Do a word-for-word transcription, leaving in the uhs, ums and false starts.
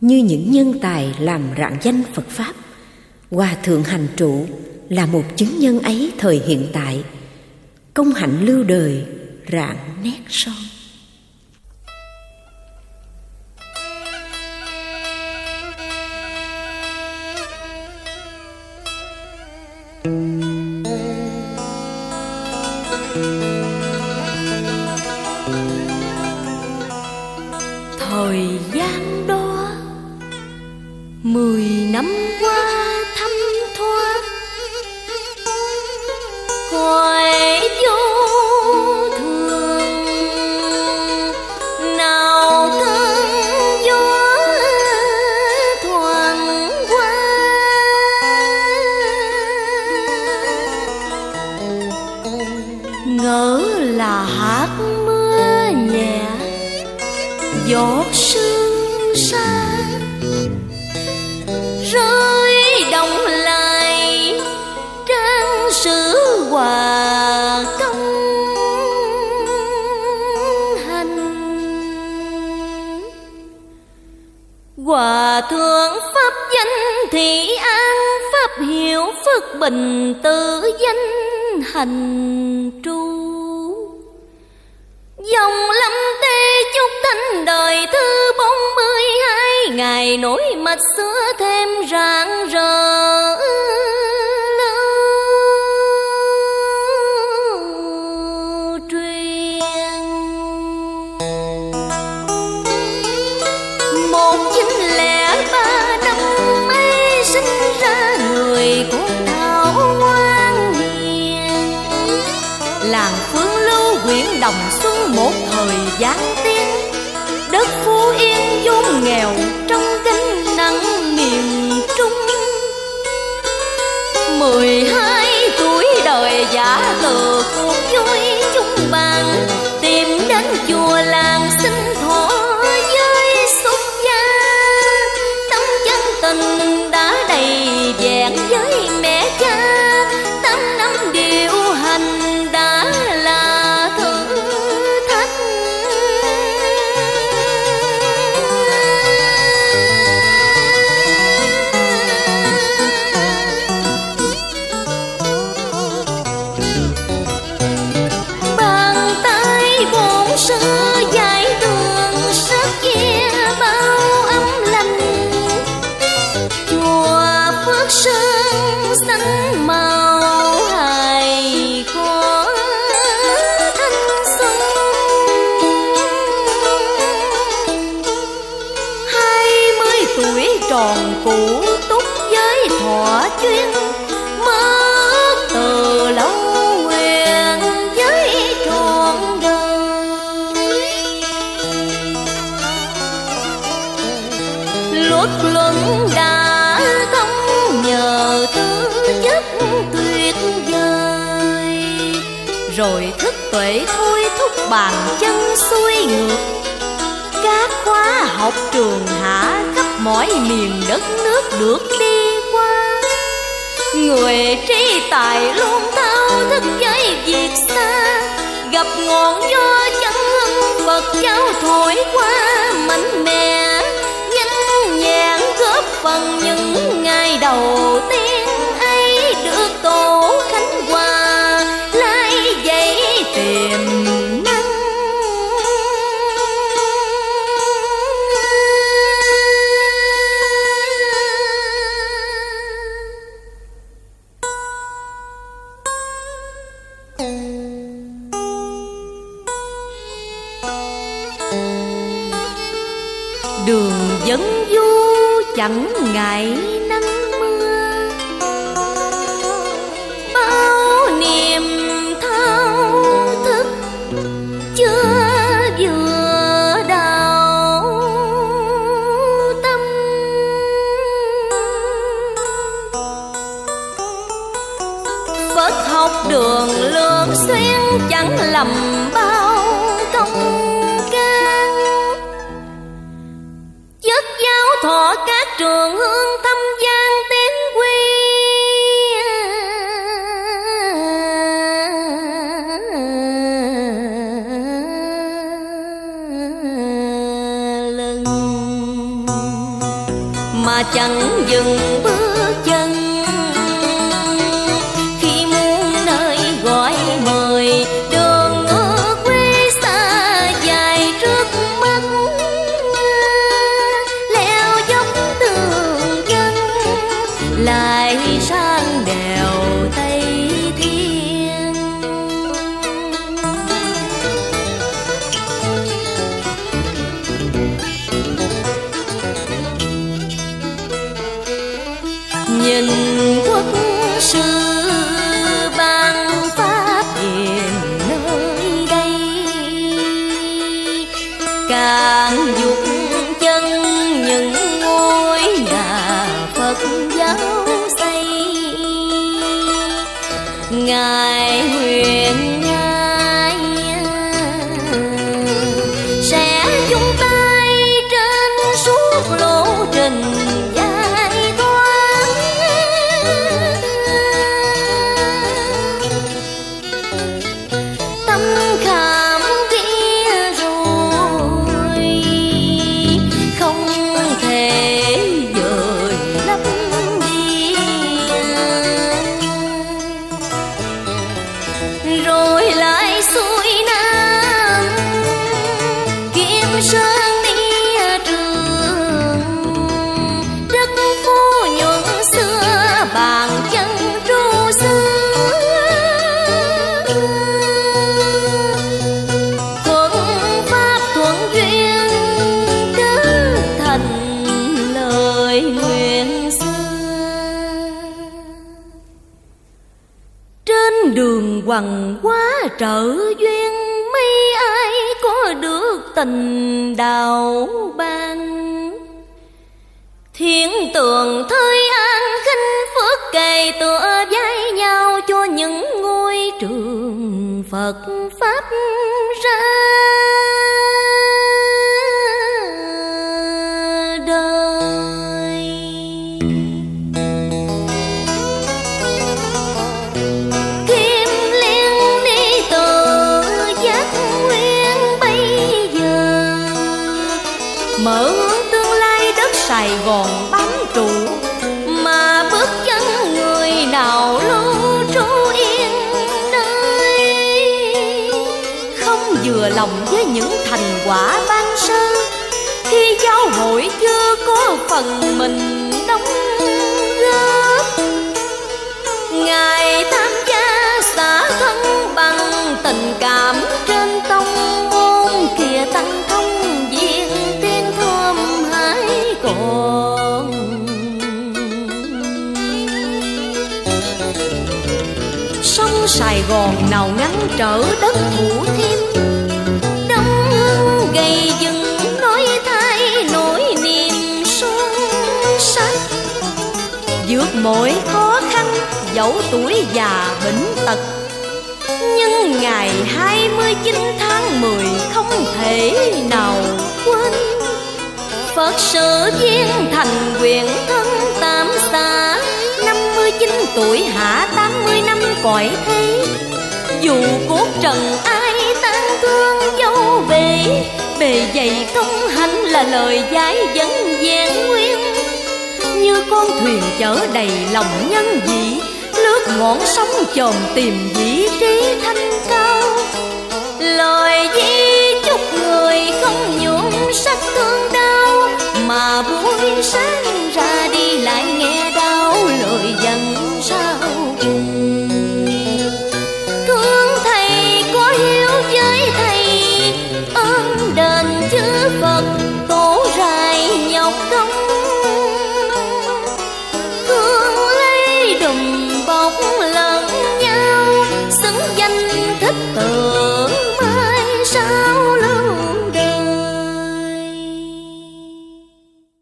như những nhân tài làm rạng danh Phật Pháp. Hòa thượng Hành Trụ là một chứng nhân ấy thời hiện tại, công hạnh lưu đời rạng nét son. Thời gian đó mười năm qua thấm thoát, cõi vô thường nào cơn gió thoảng qua. Ngỡ là hạt mưa nhẹ giọt sương xa, rơi đồng lại trang sử hòa công hành. Hòa thượng pháp danh thị an, pháp hiệu phước bình tự danh hành tru. Dòng lâm tê chúc thanh đời thứ bốn mươi hai, ngày nổi mạch xưa thêm rạng rỡ lưu truyền. Một chín lẻ ba năm ấy sinh ra người của Thảo Ngoan Hiền, làng Phương Lưu huyện Đồng Xuân một thời gian tiến. Đất Phú Yên vốn nghèo trong gánh nặng miền Trung. Mười hai tuổi đời giả từ cuộc vui chung bàn, tìm đến chùa làng xin thọ với xuất gia. Tâm chân tình đã đầy vẹn với mẹ cha, tám năm điều hành đã là thử thách. Bàn tay bổn sư dạy đường sắc che bao âm lành. Chùa Phước Sơn xanh màu hài có thanh xuân. Hai mươi tuổi tròn cũ túc với thọ chuyên, mất từ lâu nguyện với trọn đời. Luật luận đã thông nhờ tư chất tuyệt vời, rồi thức tuệ thôi thúc bàn chân xuôi ngược. Các khóa học trường hạ khắp mọi miền đất nước được đi qua. Người trí tài luôn thao thức với việc xa, gặp ngọn gió chân hưng Phật giáo thổi qua mạnh mẽ. Nhanh nhẹn góp phần những ngày đầu tiên ấy, được tổ Khánh Hòa lai dậy tiềm năng. Đường dẫn du chẳng ngại nắng mưa, bao niềm thao thức chưa vừa đào tâm. Phật học đường lược xuyên chẳng lầm bao công can. Chất giáo thọ các trường hương thâm gian tiến quy. Lần mà chẳng dừng bước chân. Khi muôn nơi gọi mời, đường ở quê xa dài trước mắt. Leo dốc tường dân lại sang đèo Tây Thiên. Nhìn quốc sư ban pháp hiền nơi đây, càng dục chân những ngôi nhà Phật giáo xây. Ngài nguyện ngài sẽ chung tay trên suốt lộ trình giải thoát. Tâm khảm kia rồi không thể dời lấp đi. Rồi lại xuôi nam Kim Sơn đi trường, đất phú nhuận xưa bàn chân tru xưa. Thuận pháp thuận duyên cứ thành lời nguyện xưa. Trên đường quằn quá trợ duyên, mấy ai có được tình đào ban. Thiên tường thơi an khinh phước kề tựa vai nhau cho những ngôi trường Phật Pháp ra đời. Kim liên đi từ giác nguyên bây giờ, mở hướng tương lai đất Sài Gòn bám trụ, mà bước chân người nào lưu trú yên nơi. Không vừa lòng với những thành quả ban sơ, khi giáo hội chưa có phần mình đóng góp. Ngài tham gia xả thân bằng tình cảm trên tông môn kia, tăng thông viên tiên thơm hải còn. Sông Sài Gòn nào ngăn trở đất Thủ Thiêm, Đông Hưng gầy dựng nói thay nỗi niềm son sắc. Vượt mọi khó khăn dẫu tuổi già bệnh tật, nhưng ngày hai mươi chín tháng mười không thể nào quên. Phật sự viên thành quyền thân tam xá, năm mươi chín tuổi hạ tám mươi năm cõi thế. Dù cốt trần ai tan thương dấu bể, bề dày công hạnh là lời giải dẫn vẹn nguyên. Như con thuyền chở đầy lòng nhân vị, lướt ngọn sóng chồm tìm vị trí thanh cao. Lời di chúc người không nhuộm sắc thương đau, mà buổi sáng ra đi lại nghe